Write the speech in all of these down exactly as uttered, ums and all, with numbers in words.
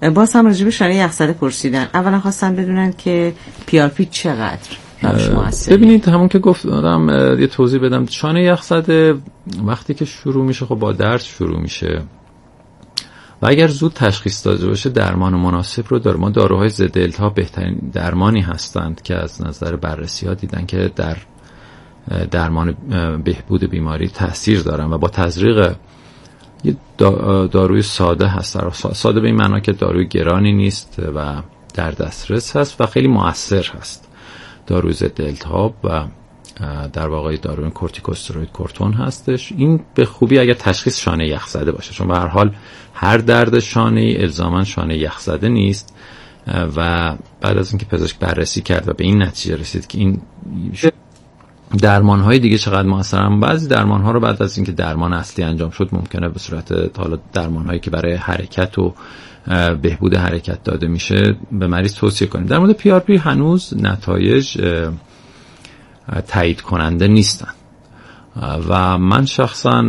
باز هم راجع به شانه یخزده پرسیدن. اولا خواستن بدونن که پی آر پی چقدر ببینید همون که گفتم یه توضیح بدم. شانه یخزده وقتی که شروع میشه خب با درد شروع میشه و اگر زود تشخیص داده باشه درمان مناسب رو داره. ما داروهای ضد التهاب بهترین درمانی هستند که از نظر بررسی ها دیدن که در درمان بهبود بیماری تاثیر دارن و با تزریق یه داروی ساده هست. ساده به این معنا که داروی گرانی نیست و در دسترس هست و خیلی مؤثر هست. داروی ضد التهاب و در واقع داروی کورتیکوستروید کورتون هستش. این به خوبی اگر تشخیص شانه یخزده باشه، چون به هر حال هر درد شانه‌ای الزاما شانه یخزده نیست و بعد از اینکه پزشک بررسی کرد و به این نتیجه رسید که این درمان‌های دیگه چقدر موثرن، بعضی درمان‌ها رو بعد از اینکه درمان اصلی انجام شد ممکنه به صورت حالا درمان‌هایی که برای حرکت و بهبود حرکت داده میشه به مریض توصیه کنیم. در مورد پی آر پی هنوز نتایج تایید کننده نیستن و من شخصا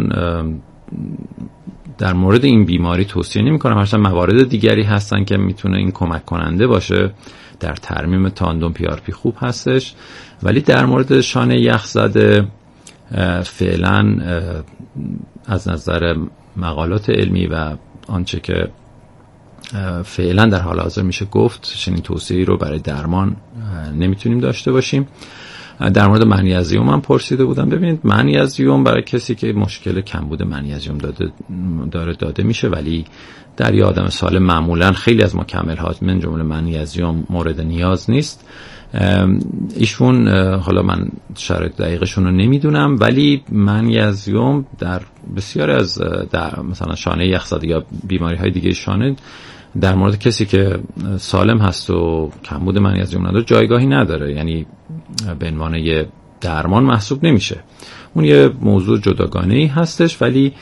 در مورد این بیماری توصیه نمی کنم. هرچند موارد دیگری هستن که میتونه این کمک کننده باشه. در ترمیم تاندوم پی آر پی خوب هستش، ولی در مورد شانه یخزده فعلا از نظر مقالات علمی و آنچه که فعلا در حال حاضر میشه گفت چنین توصیه‌ای رو برای درمان نمیتونیم داشته باشیم. در مورد منیزیم هم پرسیده بودم. ببینید منیزیم برای کسی که مشکل کمبود منیزیم داده داره داده میشه، ولی در یه آدم سالم معمولا خیلی از مکمل‌هات من جمله منیزیم مورد نیاز نیست. ایشون حالا من شرایط دقیقشون رو نمیدونم، ولی منیزیم در بسیاری از در مثلا شانه یخزده یا بیماری های دیگه شانه در مورد کسی که سالم هست و کمبود منیزیم نداره جایگاهی نداره، یعنی به عنوان یه درمان محسوب نمیشه. اون یه موضوع جداگانه‌ای هستش، ولی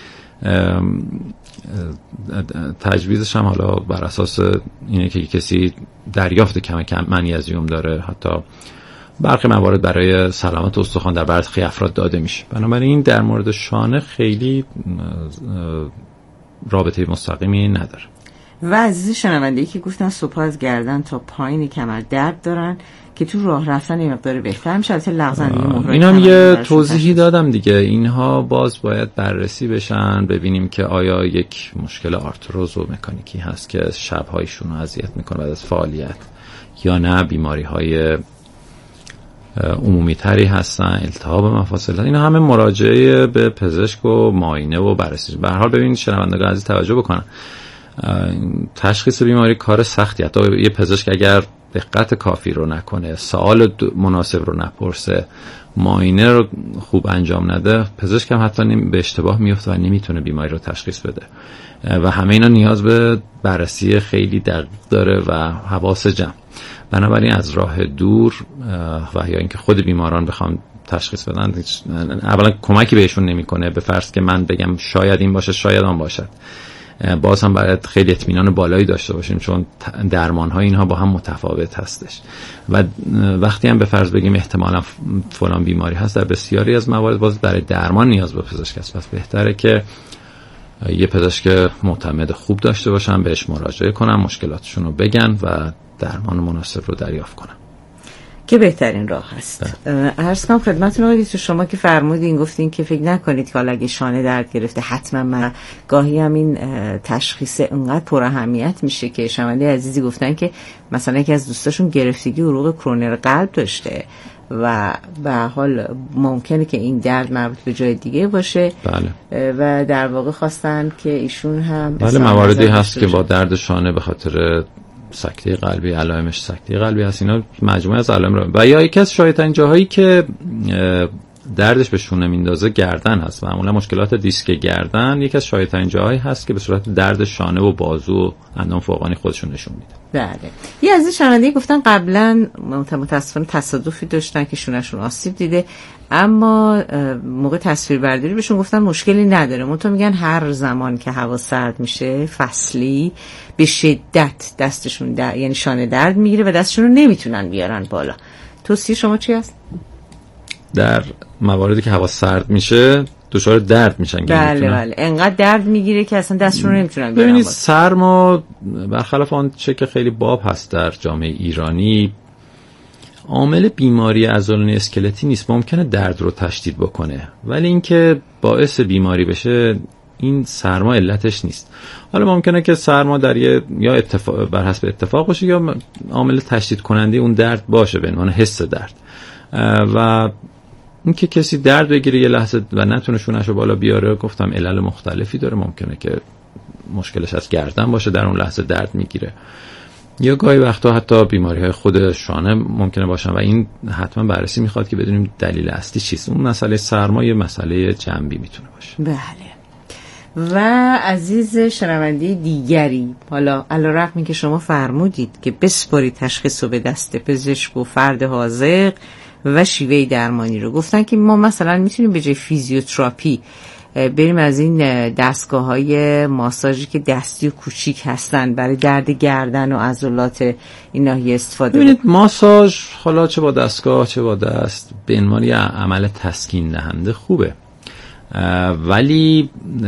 تجویزش هم حالا بر اساس اینه که کسی دریافت کم کم منیزیم داره، حتی برخی موارد برای سلامت استخوان در برخی افراد داده میشه. بنابراین در مورد شانه خیلی رابطه مستقیمی نداره. و عزیز شنونده‌ای که گفتن صبح از گردن تا پایین کمر درد دارن که تو راه رفتن یه مقدار بهتر میشه. البته لغزندگی مهره اینم یه توضیحی دادم دیگه. اینها باز باید بررسی بشن، ببینیم که آیا یک مشکل آرتروز و مکانیکی هست که شب‌هایشون رو اذیت میکنه بعد از فعالیت، یا نه بیماری‌های عمومی تری هستن، التهاب مفاصل. اینا همه مراجعه به پزشک و معاینه و بررسی. به هر حال ببینید شنوندگان عزیز توجه بکنن، تشخیص بیماری کار سختی. حتی یه پزشک اگر دقت کافی رو نکنه، سوال مناسب رو نپرسه، معاینه رو خوب انجام نده، پزشک هم حتی به اشتباه میفته و نمیتونه بیماری رو تشخیص بده و همه اینا نیاز به بررسی خیلی دقیق داره و حواس جمع. بنابراین از راه دور و یا اینکه خود بیماران بخوام تشخیص بدن اولا کمکی بهشون نمیکنه. به فرض که من بگم شاید این باشه شاید آن باشد، باز هم باید خیلی اطمینان بالایی داشته باشیم، چون درمان‌های اینها با هم متفاوت هستش و وقتی هم به فرض بگیم احتمالاً فلان بیماری هست، در بسیاری از موارد باز برای درمان نیاز به پزشک است. پس بهتره که یه پزشک معتمد خوب داشته باشن، بهش مراجعه کنن، مشکلاتشون رو بگن و درمان مناسب رو دریافت کنن که بهترین راه هست. عرض کنم خدمتتون آقای دکتر، شما که فرمودین گفتین که فکر نکنید که حالا اگه شانه درد گرفته حتما من گاهی هم این تشخیص انقدر پر اهمیت میشه که شنونده عزیزی گفتن که مثلا یکی از دوستاشون گرفتگی عروق کرونر قلب داشته و به حال ممکنه که این درد مربوط به جای دیگه باشه. بله. و در واقع خواستن که ایشون هم بله مواردی هست که با درد شانه به خاطر سکته قلبی، علائمش سکته قلبی هست، اینا مجموعه از علائم رو و یا یکی از شایع‌ترین جاهایی که دردش به شونه میندازه گردن هست. معمولا مشکلات دیسک گردن یکی از شایع‌ترین جاهایی هست که به صورت درد شانه و بازو و اندام فوقانی خودشون نشون میده. بله. یه از شنونده‌ای گفتن قبلا متاسفانه تصادفی داشتن که شونه‌شون آسیب دیده، اما موقع تصویربرداری بهشون گفتن مشکلی نداره، منتها میگن هر زمان که هوا سرد میشه فصلی به شدت دستشون در... یعنی شانه درد میگیره و دستشون رو نمیتونن بیارن بالا. توصیه شما چی هست؟ در مواردی که هوا سرد میشه دچار درد میشن. بله بله انقدر درد میگیره که اصلا دستشون رو نمیتونن بیارن. ببینید سرما برخلاف آن چه که خیلی باب هست در جامعه ایرانی عامل بیماری عضلانی اسکلتی نیست. ممکنه درد رو تشدید بکنه ولی اینکه باعث بیماری بشه این سرما علتش نیست. حالا ممکنه که سرما در یه یا اتفاق بر حسب اتفاق باشه یا عامل تشدید کننده اون درد باشه به عنوان حس درد. و اینکه کسی درد بگیره یه لحظه و نتونه شونه‌شو بالا بیاره، گفتم علل مختلفی داره. ممکنه که مشکلش از گردن باشه در اون لحظه درد میگیره یا گاهی وقتا حتی بیماری‌های خود شانه ممکنه باشن و این حتما بررسی میخواد که بدونیم دلیل اصلی چیست. اون مسئله سرما یه مسئله جنبی میتونه باشه. بله. و عزیز شنونده دیگری، حالا علیرغم اینکه شما فرمودید که بسپارید تشخیص رو به دست پزشک و فرد حاذق و شیوه درمانی رو، گفتن که ما مثلا میتونیم به جای فیزیوتراپی بریم از این دستگاه های ماساژی که دستی و کوچیک هستن برای درد گردن و عضلات این ناحیه استفاده ببینید ماساژ حالا چه با دستگاه چه با دست به عنوان یه عمل تسکین دهنده خوبه، ولی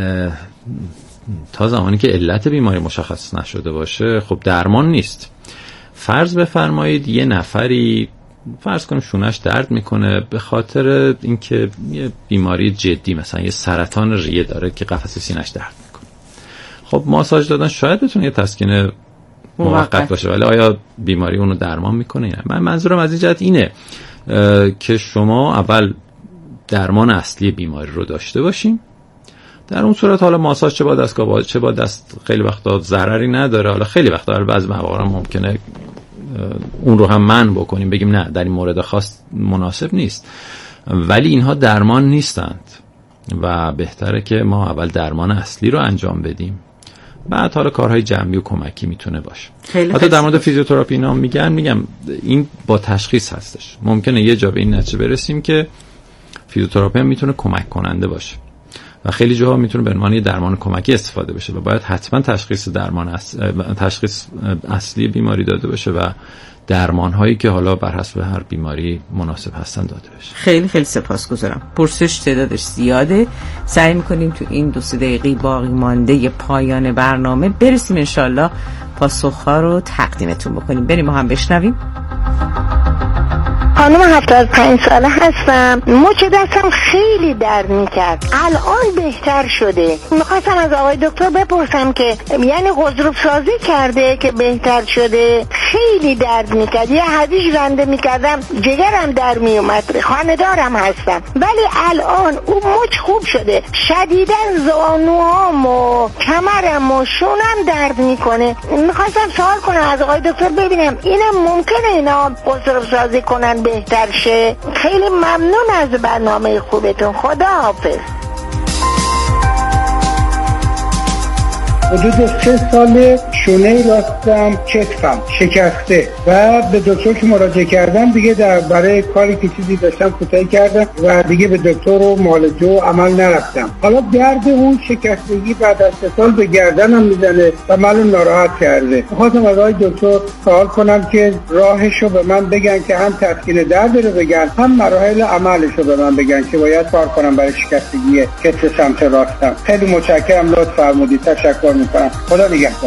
تا زمانی که علت بیماری مشخص نشده باشه خب درمان نیست. فرض بفرمایید یه نفری فرض کنیم شونش درد میکنه به خاطر اینکه یه بیماری جدی مثلا یه سرطان ریه داره که قفسه سینه‌اش درد میکنه. خب ماساژ دادن شاید بتونه یه تسکین موقت باشه ولی آیا بیماری اونو درمان میکنه؟ نه. من منظورم از این جهت اینه که شما اول درمان اصلی بیماری رو داشته باشیم. در اون صورت حالا ماساژ چه با دستگاه چه با دست خیلی وقتا ضرری نداره. حالا خیلی وقتا بعضی مواقع ممکنه اون رو هم منع بکنیم بگیم نه در این مورد خاص مناسب نیست، ولی اینها درمان نیستند و بهتره که ما اول درمان اصلی رو انجام بدیم بعد حالا کارهای جنبی و کمکی میتونه باشه. حتی در مورد فیزیوتراپی اینا میگن میگم این با تشخیص هستش. ممکنه یه جا به این نتیجه برسیم که فیزیوتراپی هم میتونه کمک کننده باشه و خیلی جاها میتونه به عنوان درمان کمکی استفاده بشه و باید حتما تشخیص درمان اص... تشخیص اصلی بیماری داده بشه و درمان هایی که حالا بر حسب هر بیماری مناسب هستن داده بشه. خیلی خیلی سپاسگزارم. پرسش تعدادش زیاده، سعی میکنیم تو این دو سه دقیقه باقی مانده پایان برنامه برسیم انشالله پاسخها رو تقدیمتون بکنیم. بریم ما هم بشنویم. خانم هفتاد و پنج ساله هستم. مچ دستم خیلی درد میکرد، الان بهتر شده. میخواستم از آقای دکتر بپرسم که یعنی غضروف سازی کرده که بهتر شده؟ خیلی درد میکرد، یه حدیث رنده میکردم جگرم در میومد. خانه‌دارم هستم ولی الان اون مچ خوب شده. شدیداً زانوام و کمرم و شونم درد میکنه. میخواستم سوال کنم از آقای دکتر ببینم اینم ممکنه اینا غضروف سازی کنن بهتر شه؟ خیلی ممنون از برنامه خوبتون. خدا حافظ. حدود سه سال شونه راستم کتفم شکسته و به دکتر که مراجعه کردم دیگه در برای کاری که چیزی داشتم کوتاهی کردم و دیگه به دکتر و معالجه و عمل نرفتم. حالا درد اون شکستگی بعد از سه سال به گردنم میزنه و منو ناراحت کرده. می‌خواستم از آقای دکتر سوال کنم که راهشو به من بگن که هم تسکین درد رو بگن هم مراحل عملشو به من بگن که باید کار کنم برای شکستگی کتف سمت راستم. خیلی متشکرم، لطف فرمودید. تشکر میکنم. خدا نگهدار.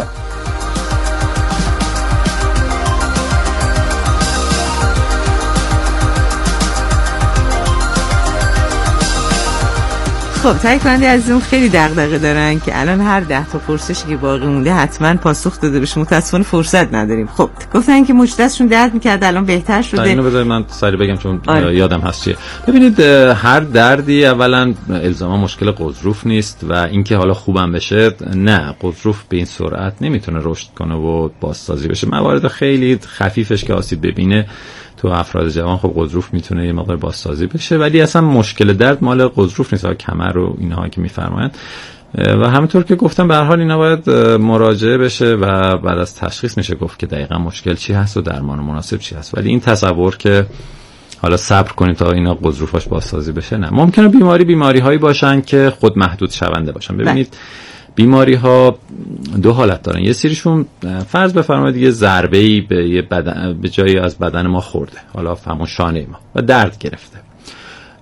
خب تایید کننده عزیزم خیلی دغدغه دارن که الان هر ده تا پرسشی که باقی مونده حتما پاسخ داده بشه. متاسفانه فرصت نداریم. خب گفتن که مچ دستشون درد میکرد الان بهتر شده. اینو بذارید من سریع بگم چون آره. یادم هست چیه. ببینید هر دردی اولا الزاما مشکل غضروف نیست و اینکه حالا خوبم بشه نه، غضروف به این سرعت نمیتونه رشد کنه و بازسازی بشه. موارد خیلی خفیفش که آسیب ببینه تو افراد جوان خب غضروف میتونه یه مقدار بازسازی بشه ولی اصلا مشکل درد مال غضروف نیست، کمر و اینها که میفرمایند. و همونطور که گفتم به هر حال اینا باید مراجعه بشه و بعد از تشخیص میشه گفت که دقیقاً مشکل چی هست و درمان مناسب چی هست. ولی این تصور که حالا صبر کنیم تا اینا غضروفاش بازسازی بشه نه. ممکنه بیماری بیماری هایی باشن که خود محدود شونده باشن. ببینید بیماری ها دو حالت دارن. یه سریشون فرض بفرمایید یه ضربه‌ای به یه بدن به جایی از بدن ما خورده، حالا همون شانه ما و درد گرفته.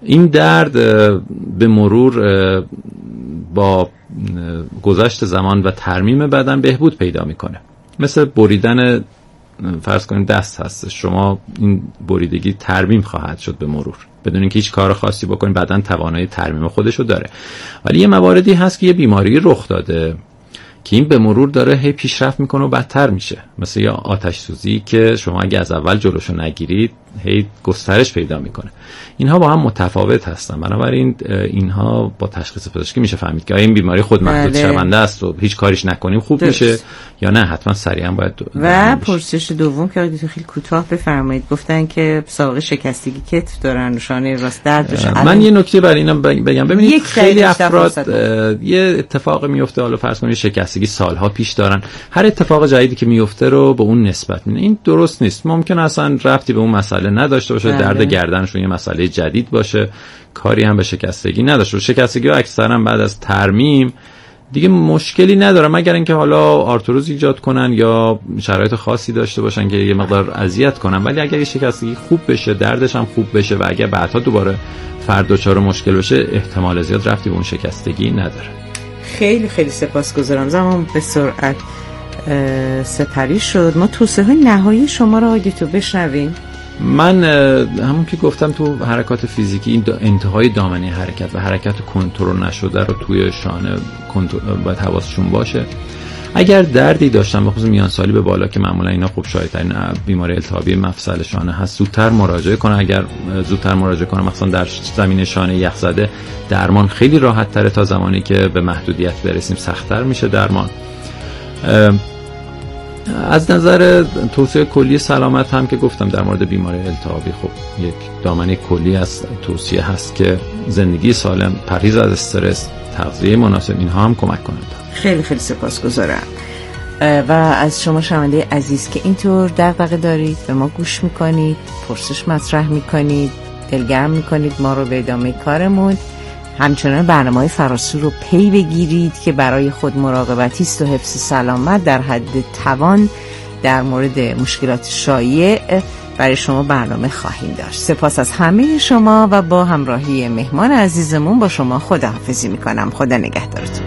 این درد به مرور با گذشت زمان و ترمیم بدن بهبود پیدا میکنه. مثل بریدن فرض کنید دست هست، شما این بریدگی ترمیم خواهد شد به مرور بدون اینکه هیچ کار خاصی بکنید، بدن توانایی ترمیم خودشو داره. ولی یه مواردی هست که یه بیماری رخ داده که این به مرور داره هی پیشرفت میکنه و بدتر میشه، مثل یا آتش سوزی که شما اگه از اول جلوشو نگیرید هی گسترش پیدا میکنه. اینها با هم متفاوت هستن، بنابراین اینها با تشخیص پزشکی میشه فهمید که آیا این بیماری خودمحدود شونده است و هیچ کاریش نکنیم خوب درست. میشه یا نه حتما سریعا باید. و پرسش دوم که آقای خیلی کوتاه بفرمایید، گفتن که سابقه شکستگی کتف دارن، شانه راست درد داشتن. من یه نکته برای اینا بگم، ببینید خیلی افراد یه اتفاق میفته، حالا فرض کنید شکستگی سالها پیش دارن، هر اتفاق جدیدی که میفته رو به اون نسبت میدن. این درست نیست. ممکن اصلا ربطی به اون مسئله نداشته باشه، درد گردنشون یه مسئله جدید باشه، کاری هم به شکستگی نداشته باشه. شکستگی ها اکثرا بعد از ترمیم دیگه مشکلی نداره، مگر اینکه حالا آرتروز ایجاد کنن یا شرایط خاصی داشته باشن که یه مقدار اذیت کنن. ولی اگر یه شکستگی خوب بشه، دردش هم خوب بشه و اگر بعدها دوباره فرد دچار مشکل بشه، احتمال زیاد ربطی به اون شکستگی نداره. خیلی خیلی سپاسگزارم. زمان به سرعت سپری شد. ما توصیه های نهایی شما را آقای تو بشنویم. من همون که گفتم تو حرکات فیزیکی این انتهای دامنه حرکت و حرکت کنترل نشده رو توی شانه باید حواسشون باشه. اگر دردی داشتن بخصوص میان سالی به بالا که معمولا اینا خوب شایع‌ترین بیماری التهابی مفصل شانه هست، زودتر مراجعه کنه. اگر زودتر مراجعه کنه مثلا در زمین شانه یخ زده، درمان خیلی راحت تره تا زمانی که به محدودیت برسیم سخت‌تر میشه درمان. از نظر توصیه کلی سلامت هم که گفتم در مورد بیماری التهابی، خب یک دامنه کلی از توصیه هست که زندگی سالم، پرهیز از استرس، تغذیه مناسب، اینها هم کمک کنند. خیلی خیلی سپاسگزارم. و از شما شنونده عزیز که اینطور دغدغه دارید، به ما گوش میکنید، پرسش مطرح میکنید، دلگرم میکنید ما رو به ادامه کارمون. همچنان برنامه‌های فراسو رو پی بگیرید که برای خود مراقبتی است و حفظ سلامت در حد توان در مورد مشکلات شایع برای شما برنامه خواهیم داشت. سپاس از همه شما و با همراهی مهمان عزیزمون با شما خداحافظی میکنم. خدا نگهدارتون.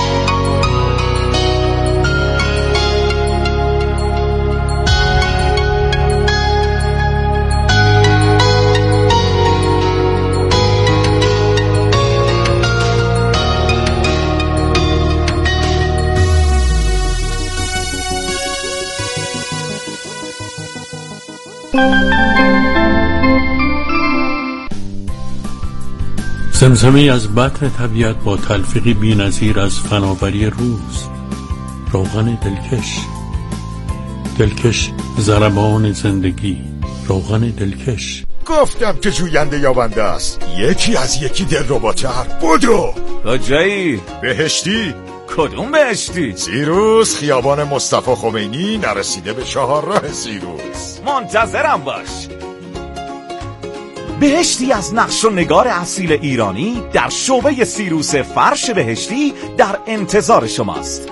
زمزمه از بطن طبیعت با تلفیقی بی‌نظیر از فناوری روز. روغن دلکش، دلکش ضربان زندگی. روغن دلکش. گفتم که جوینده یابنده است، یکی از یکی دلرباتر. بودو کجایی؟ بهشتی. کدوم بهشتی؟ سیروس، خیابان مصطفی خمینی، نرسیده به چهارراه سیروس. منتظرم باش. بهشتی از نقش و نگار اصیل ایرانی در شعبه سیروس فرش بهشتی در انتظار شماست.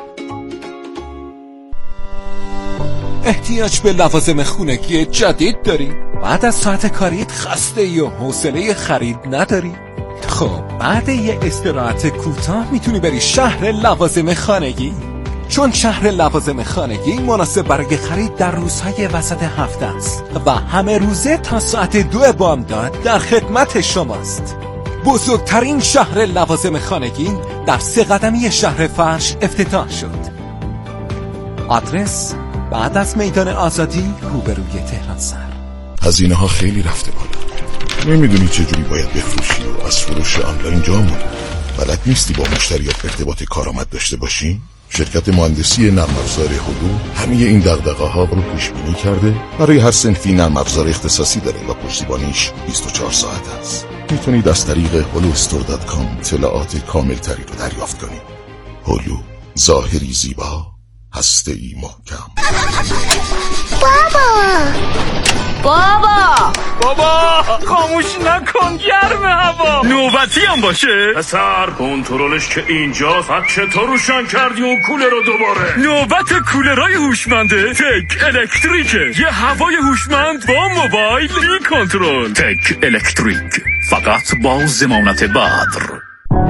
احتیاج به لوازم خونگی جدید داری؟ بعد از ساعت کاریت خسته ای و حوصله خرید نداری؟ خب بعد یه استراحت کوتاه میتونی بری شهر لوازم خانگی، چون شهر لوازم خانگی مناسب برای خرید در روزهای وسط هفته است و همه روزه تا ساعت دو بامداد در خدمت شماست. بزرگترین شهر لوازم خانگی در سه قدمی شهر فرش افتتاح شد. آدرس بعد از میدان آزادی روبروی تهران سر. هزینه ها خیلی رفته بالا، نمیدونی چجوری باید بفروشی و از فروش آنلاین جا موندی. بلد نیستی با مشتریات ارتباط کارآمد داشته باشی؟ شرکت مهندسی نرم افزار هلو همه این دغدغه ها رو پیش بینی کرده. برای هر صنفی نرم افزار اختصاصی داره و پشتیبانیش بیست و چهار ساعت است. میتونید از طریق هلو استور دات کام اطلاعات کامل تری رو دریافت کنید. هلو، ظاهری زیبا، هسته‌ای محکم. بابا بابا بابا خاموش نکن، گرم هوا. نوبتی هم باشه پسر، کنترلش که اینجاست. بعد چطور روشن کردی اون کولر رو دوباره؟ نوبت کولرهای هوشمنده تک الکتریکه. یه هوای هوشمند با موبایل بی کنترل. تک الکتریک، فقط با ضمانت بدر.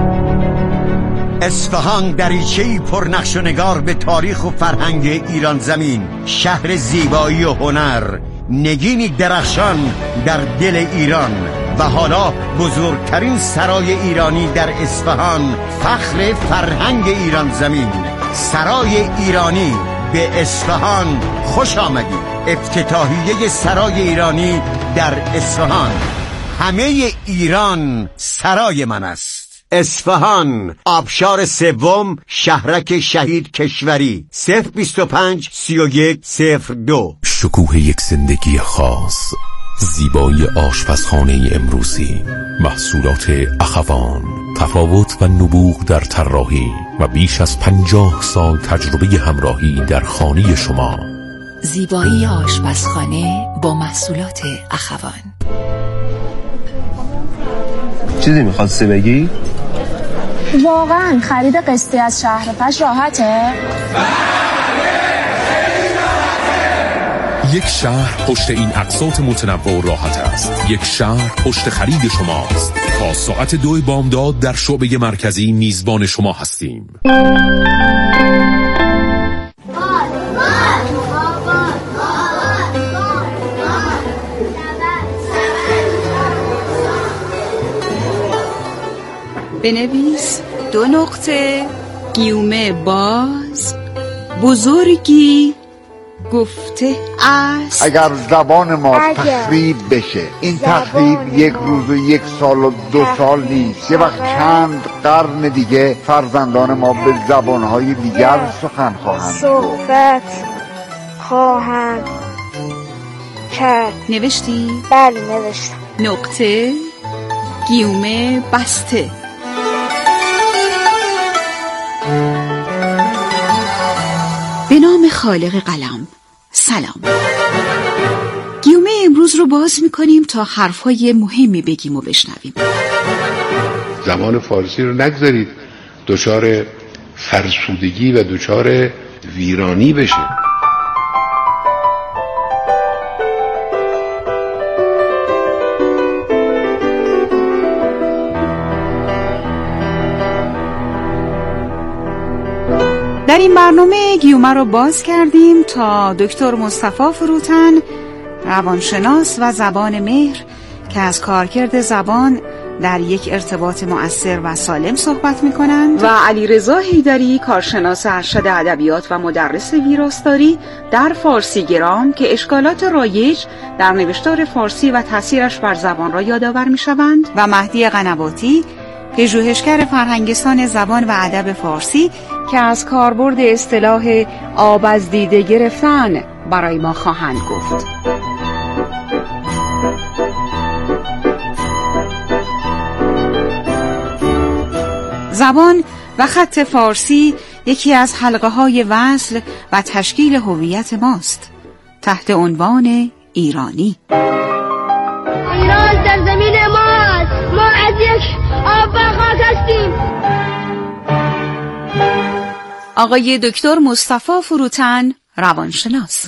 اصفهان دریچه‌ای پرنقش و نگار به تاریخ و فرهنگ ایران زمین، شهر زیبایی و هنر، نگینی درخشان در دل ایران. و حالا بزرگترین سرای ایرانی در اصفهان، فخر فرهنگ ایران زمین، سرای ایرانی به اصفهان خوش آمدید. افتتاحیه سرای ایرانی در اصفهان. همه ایران سرای من است. اصفهان، آبشار سوم، شهرک شهید کشوری. صفر بیست و پنج سی و یک صفر دو. شکوه یک زندگی خاص، زیبایی آشپزخانه امروزی، محصولات اخوان، تفاوت و نبوغ در طراحی و بیش از پنجاه سال تجربه همراهی در خانه شما. زیبایی آشپزخانه با محصولات اخوان. چیزی میخواستی بگی؟ واقعا خرید قسطی از شهرفش راحته؟ یک شهر پشت این اقساط متنوع و راحت است. یک شهر پشت خرید شماست. تا ساعت دو بامداد در شعبه مرکزی میزبان شما هستیم. بنویس دو نقطه گیومه باز بزرگی گفته است. اگر زبان ما تخریب بشه، این تخریب یک روز و یک سال و دو سال نیست. یه وقت چند قرن دیگه فرزندان ما به زبانهای دیگر سخن خواهند صحبت خواهند کرد. نوشتی؟ بله نوشتم. نقطه گیومه بسته. به نام خالق قلم. سلام. گیومه امروز رو باز میکنیم تا حرفای مهمی بگیم و بشنویم. زبان فارسی رو نگذارید دچار فرسودگی و دچار ویرانی بشه. در این برنامه گیومه رو باز کردیم تا دکتر مصطفی فروتن، روانشناس و زبان مهر که از کارکرد زبان در یک ارتباط مؤثر و سالم صحبت می‌کنند، و علیرضا حیدری، کارشناس ارشد ادبیات و مدرس ویراستاری در فارسی گرام که اشکالات رایج در نوشتار فارسی و تاثیرش بر زبان را یادآور می‌شوند، و مهدی قنواتی، پژوهشگر فرهنگستان زبان و ادب فارسی که از کاربرد اصطلاح آب از دیده گرفتن برای ما خواهند گفت. زبان و خط فارسی یکی از حلقه های وصل و تشکیل هویت ماست تحت عنوان ایرانی. ایران سرزمین ماست، ما از یک آب و خاک هستیم. آقای دکتر مصطفی فروتن، روانشناس.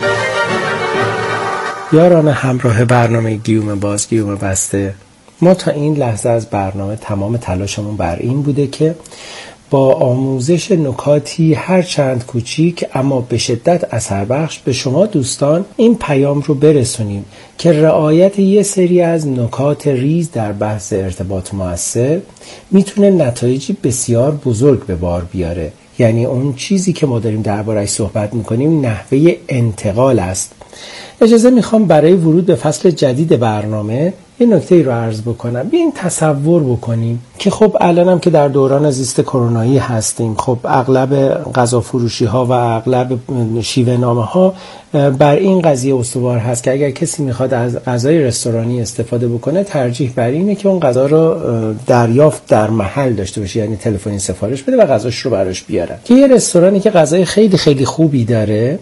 یاران همراه برنامه گیومه باز گیومه بسته، ما تا این لحظه از برنامه تمام تلاشمون بر این بوده که با آموزش نکاتی هر چند کوچیک اما به شدت اثر بخش به شما دوستان این پیام رو برسونیم که رعایت یه سری از نکات ریز در بحث ارتباط مؤثر میتونه نتایجی بسیار بزرگ به بار بیاره. یعنی اون چیزی که ما داریم درباره‌اش صحبت میکنیم نحوه انتقال است. اجازه میخوام برای ورود به فصل جدید برنامه یه نکته رو عرض بکنم. بیاین تصور بکنیم که خب الانم که در دوران زیست کرونایی هستیم، خب اغلب غذا فروشی ها و اغلب شیوه نامه ها بر این قضیه استوار هست که اگر کسی میخواد از غذای رستورانی استفاده بکنه ترجیح بر اینه که اون غذا رو دریافت در محل داشته باشه، یعنی تلفنی سفارش بده و غذاش رو براش بیارن. که یه رستورانی که غذای خیلی خیلی خوبی داره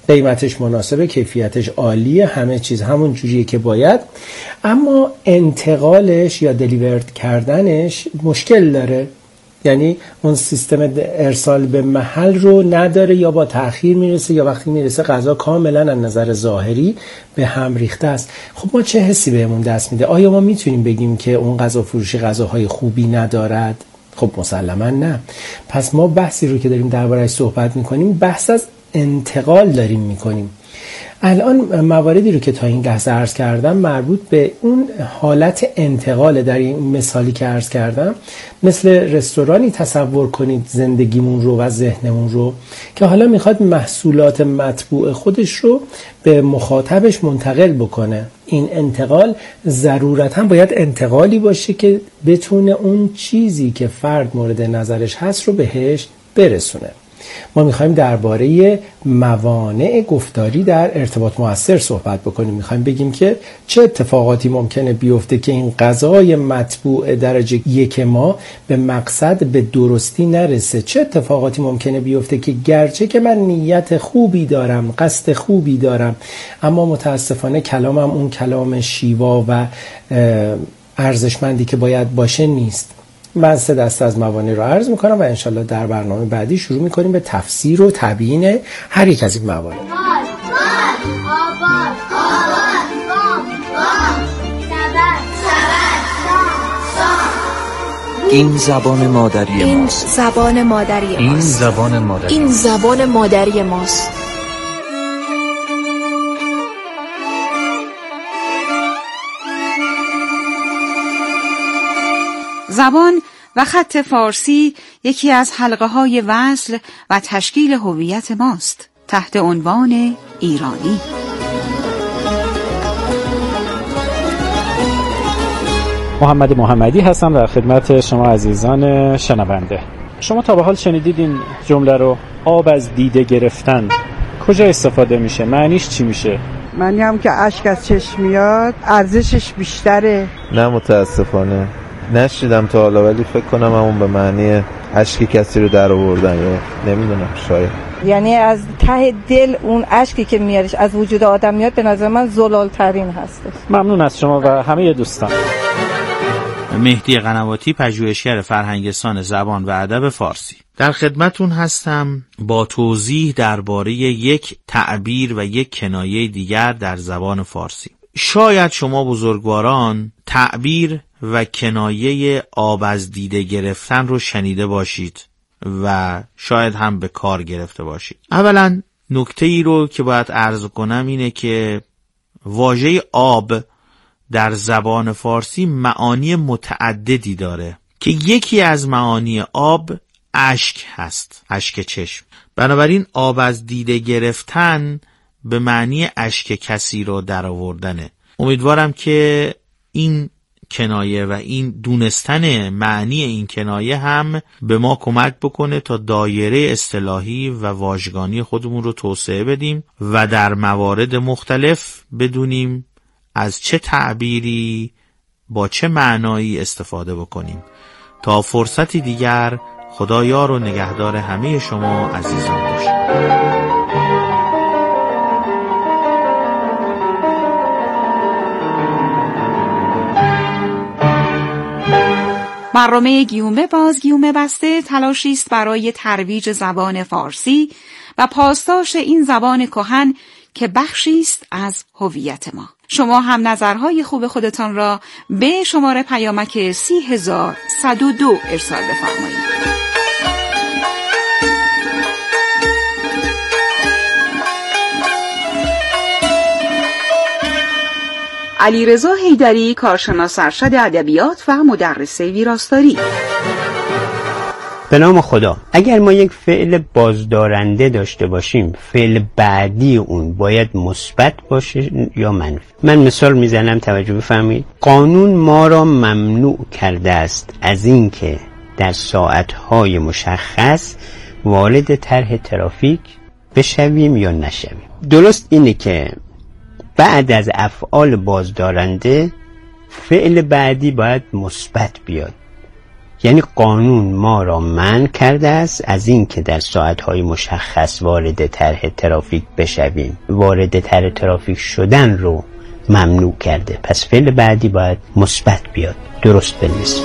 قیمتش مناسبه، کیفیتش عالیه، همه چیز همون جوریه که باید، اما انتقالش یا دلیورد کردنش مشکل داره. یعنی اون سیستم ارسال به محل رو نداره یا با تأخیر میرسه یا وقتی میرسه غذا کاملا از نظر ظاهری به هم ریخته است. خب ما چه حسی بهمون دست میده؟ آیا ما میتونیم بگیم که اون غذا فروشی غذاهای خوبی ندارد؟ خب مسلما نه. پس ما بحثی رو که داریم درباره‌اش صحبت میکنیم بحث از انتقال داریم میکنیم. الان مواردی رو که تا این لحظه عرض کردم مربوط به اون حالت انتقال. در این مثالی که عرض کردم مثل رستورانی تصور کنید زندگیمون رو و ذهنمون رو که حالا میخواد محصولات مطبوع خودش رو به مخاطبش منتقل بکنه. این انتقال ضرورتاً باید انتقالی باشه که بتونه اون چیزی که فرد مورد نظرش هست رو بهش برسونه. ما میخوایم درباره موانع گفتاری در ارتباط مؤثر صحبت بکنیم. میخوایم بگیم که چه اتفاقاتی ممکنه بیفته که این غذای مطبوع درجه یک ما به مقصد به درستی نرسه. چه اتفاقاتی ممکنه بیفته که گرچه که من نیت خوبی دارم، قصد خوبی دارم، اما متاسفانه کلامم اون کلام شیوا و ارزشمندی که باید باشه نیست. من سه دسته از موانع رو عرض میکنم و انشالله در برنامه بعدی شروع میکنیم به تفسیر و تبیین هر یک از این موانع. این زبان مادری این ماست. زبان مادری این ماست. زبان مادری این زبان مادری ماست. زبان و خط فارسی یکی از حلقه های وصل و تشکیل هویت ماست تحت عنوان ایرانی. محمد محمدی هستم در خدمت شما عزیزان شنونده. شما تا به حال شنیدید این جمله رو؟ آب از دیده گرفتن کجا استفاده میشه؟ معنیش چی میشه؟ معنی هم که اشک از چشم میاد ارزشش بیشتره. نه متاسفانه نشیدم تا حالا، ولی فکر کنم همون به معنی اشکی کسی رو در آوردن یا نمیدونم شاید. یعنی از ته دل اون اشکی که میارش از وجود آدم میاد، به نظر من زلال ترین هستش. ممنون از شما و همه دوستان. مهدی قنواتی، پژوهشگر فرهنگستان زبان و ادب فارسی، در خدمتون هستم با توضیح درباره یک تعبیر و یک کنایه دیگر در زبان فارسی. شاید شما بزرگواران تعبیر و کنایه آب از دیده گرفتن رو شنیده باشید و شاید هم به کار گرفته باشید. اولا نکته ای رو که باید عرض کنم اینه که واژه آب در زبان فارسی معانی متعددی داره که یکی از معانی آب اشک هست، اشک چشم. بنابراین آب از دیده گرفتن به معنی اشک کسی رو در آوردنه. امیدوارم که این کنایه و این دونستن معنی این کنایه هم به ما کمک بکنه تا دایره اصطلاحی و واژگانی خودمون رو توسعه بدیم و در موارد مختلف بدونیم از چه تعبیری با چه معنایی استفاده بکنیم. تا فرصتی دیگر، خدا یار و نگهدار همه شما عزیزان باشه. برنامه گیومه باز گیومه بسته تلاشی است برای ترویج زبان فارسی و پاسداشت این زبان کهن که بخشی است از هویت ما. شما هم نظرهای خوب خودتان را به شماره پیامک سی هزار صد و دو ارسال بفرمایید. علیرضا حیدری، کارشناس ارشد ادبیات و مدرس ویراستاری. به نام خدا، اگر ما یک فعل بازدارنده داشته باشیم، فعل بعدی اون باید مثبت باشه یا منفی. من مثال میزنم، توجه بفرمایید. قانون ما را ممنوع کرده است از اینکه در ساعتهای مشخص وارد طرح ترافیک بشویم یا نشویم. درست اینه که بعد از افعال بازدارنده فعل بعدی باید مثبت بیاد. یعنی قانون ما را منع کرده است از این که در ساعتهای مشخص وارد طرح ترافیک بشویم. وارد طرح ترافیک شدن رو ممنوع کرده. پس فعل بعدی باید مثبت بیاد، درست بنویسیم.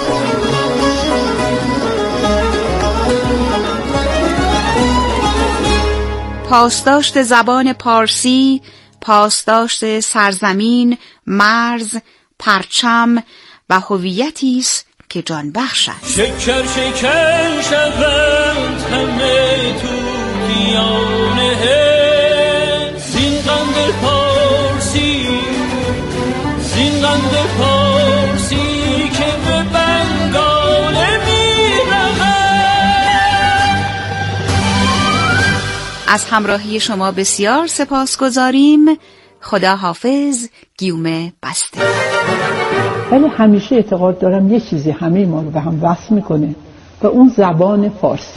پاسداشت زبان پارسی، پاسداشت سرزمین، مرز، پرچم و هویتی است که جان بخش است. شکر شکر شود همه توتیانه زین قند پارسی، زین قند پارسی که به بنگاله میرود. از همراهی شما بسیار سپاسگزاریم. خدا حافظ. گیوم بسته. ولی همیشه اعتقاد دارم یه چیزی همه ما رو به هم وصل میکنه و اون زبان فارسی.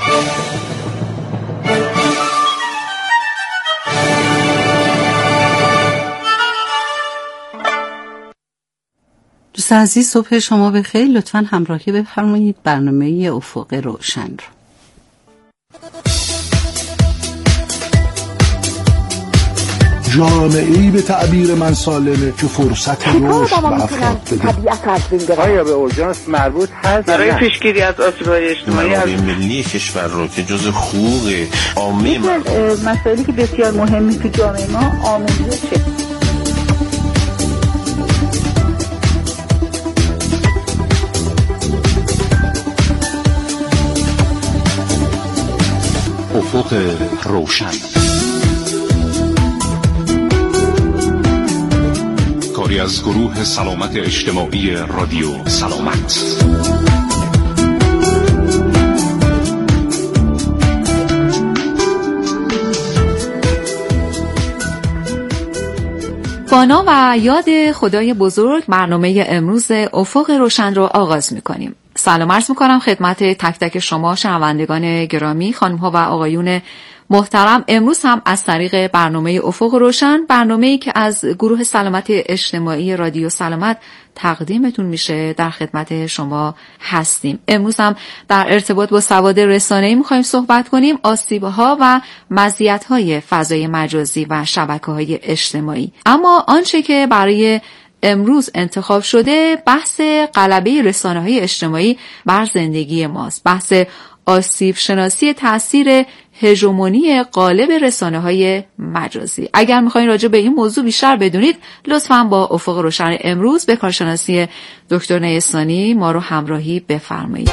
دوست عزیز، صبح شما بخیر. لطفاً همراهی بفرمایید برنامه افق روشن رو. جامعه‌ای به تعبیر من سالمه که فرصت رشد و افراد بده. آیا به اورژانس مربوط هست برای پیشگیری از آسیب‌های اجتماعی؟ منابع ملی کشور رو که جز حقوق عامه ما مسائلی که بسیار مهمی تو جامعه ما آموزشه. افق روشن، کاری از گروه سلامت اجتماعی رادیو سلامت. بانا و یاد خدای بزرگ برنامه امروز افق روشن رو آغاز می‌کنیم. سلام عرض می‌کنم خدمت تک تک شما شنوندگان گرامی، خانم‌ها و آقایون محترم. امروز هم از طریق برنامه افق روشن، برنامه‌ای که از گروه سلامت اجتماعی رادیو سلامت تقدیمتون میشه، در خدمت شما هستیم. امروز هم در ارتباط با سواد رسانه‌ای می‌خوایم صحبت کنیم، آسیب‌ها و مزیت‌های فضای مجازی و شبکه‌های اجتماعی. اما آنچه که برای امروز انتخاب شده بحث غلبه رسانه‌های اجتماعی بر زندگی ماست. بحث آسیب شناسی تأثیر هژمونی غالب رسانه‌های مجازی. اگر می‌خواین راجع به این موضوع بیشتر بدونید، لطفاً با افق روشن امروز به کارشناسی دکتر نیستانی ما رو همراهی بفرمایید.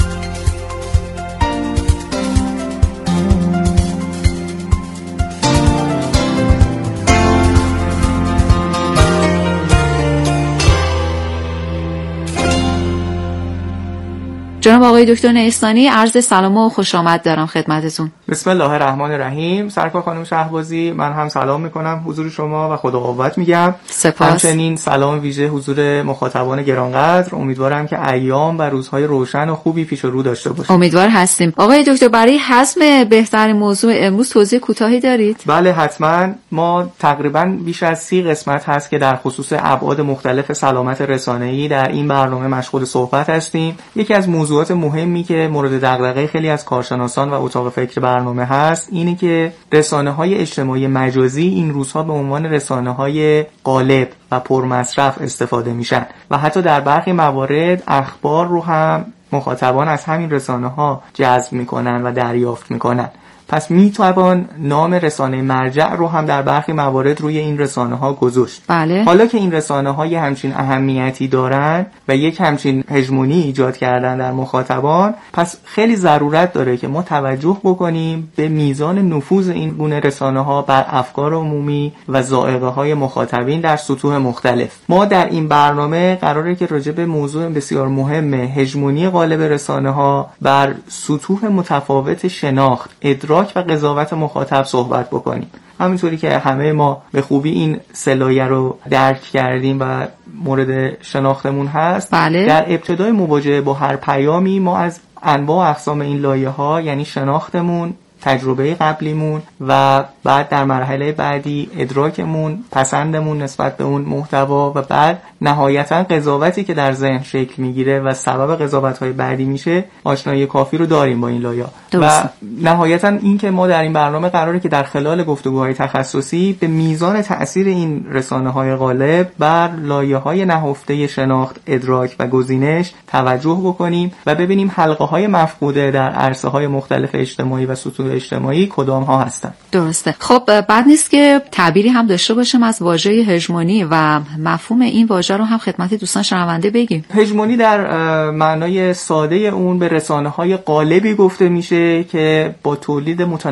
جناب آقای دکتر نیستانی، عرض سلام و خوش آمد دارم خدمتتون. بسم الله الرحمن الرحیم. سرکار خانم شهبازی، من هم سلام میکنم حضور شما و خدا قوت میگم. سپاس. همچنین سلام ویژه حضور مخاطبان گرانقدر. امیدوارم که ایام و روزهای روشن و خوبی پیش رو داشته باشیم. امیدوار هستیم. آقای دکتر، برای حسم بهترین موضوع امروز توضیح کوتاهی دارید؟ بله حتما. ما تقریبا بیش از سی قسمت هست که در خصوص ابعاد مختلف سلامت رسانه‌ای در این برنامه مشغول صحبت هستیم. یکی از موضوعات مهمی که مورد دغدغه خیلی از کارشناسان و اتاق فکر برنامه هست اینه که رسانه‌های اجتماعی مجازی این روزها به عنوان رسانه‌های غالب و پرمصرف استفاده میشن و حتی در برخی موارد اخبار رو هم مخاطبان از همین رسانه‌ها جذب میکنن و دریافت میکنن. پس میتوان نام رسانه مرجع رو هم در برخی موارد روی این رسانه‌ها گذاشت. بله. حالا که این رسانه‌ها یه همچین اهمیتی دارن و یک همچین هژمونی ایجاد کردن در مخاطبان، پس خیلی ضرورت داره که ما توجه بکنیم به میزان نفوذ این گونه رسانه‌ها بر افکار عمومی و ذائقه‌های مخاطبین در سطوح مختلف. ما در این برنامه قراره که راجع به موضوع بسیار مهم هژمونی غالب رسانه‌ها بر سطوح متفاوت شناخت، ادراک و قضاوت مخاطب صحبت بکنیم. همینطوری که همه ما به خوبی این سلایه رو درک کردیم و مورد شناختمون هست، بله. در ابتدای مواجهه با هر پیامی ما از انواع و اقسام این لایه ها، یعنی شناختمون، تجربه قبلیمون و بعد در مرحله بعدی ادراکمون، پسندمون نسبت به اون محتوا و بعد نهایتا قضاوتی که در ذهن شکل میگیره و سبب قضاوت‌های بعدی میشه، آشنایی کافی رو داریم با این لایه‌ها. و نهایتا این که ما در این برنامه قراره که در خلال گفتگوهای تخصصی به میزان تأثیر این رسانه‌های غالب بر لایه‌های نهفته شناخت، ادراک و گزینش توجه بکنیم و ببینیم حلقه‌های مفقوده در عرصه‌های مختلف اجتماعی و سطوح اجتماعی کدام ها هستن. درسته. خب بعد نیست که تعبیری هم داشته باشیم از واژه هژمونی و مفهوم این واژه رو هم خدمت دوستان شنونده بگیم. هژمونی در معنای ساده اون به رسانه‌های غالبی گفته میشه که با تولید متن